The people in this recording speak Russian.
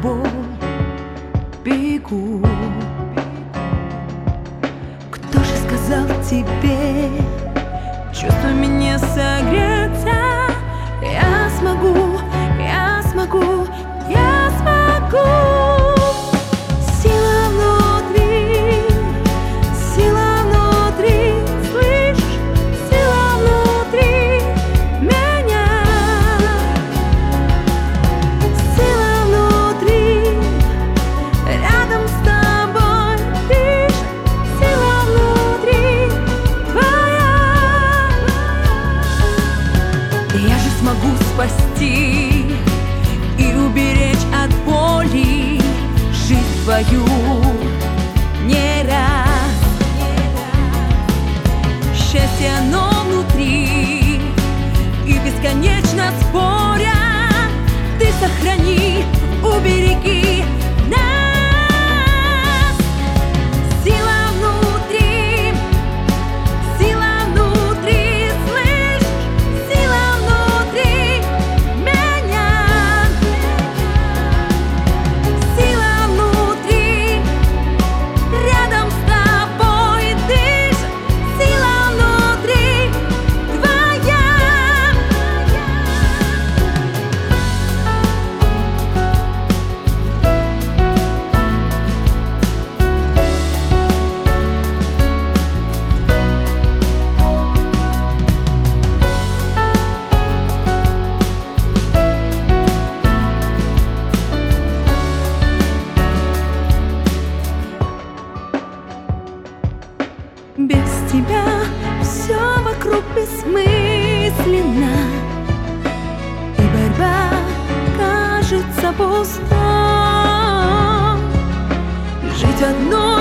тобой бегу. Кто же сказал тебе, чувства меня согреться? Я смогу, я смогу, я смогу. Сила внутри, слышишь? Сила внутри меня. Сила внутри, рядом с тобой дышит. Сила внутри твоя. Я же смогу спасти и уберечь от боли жизнь твою не раз. Счастье оно внутри, и бесконечно споря ты сохрани, убереги нас. Сила внутри, слышишь? Сила внутри меня. Сила внутри, рядом с тобой дышит. Сила внутри твоя. Без тебя все вокруг бессмысленно, и борьба кажется пустой. Жить одной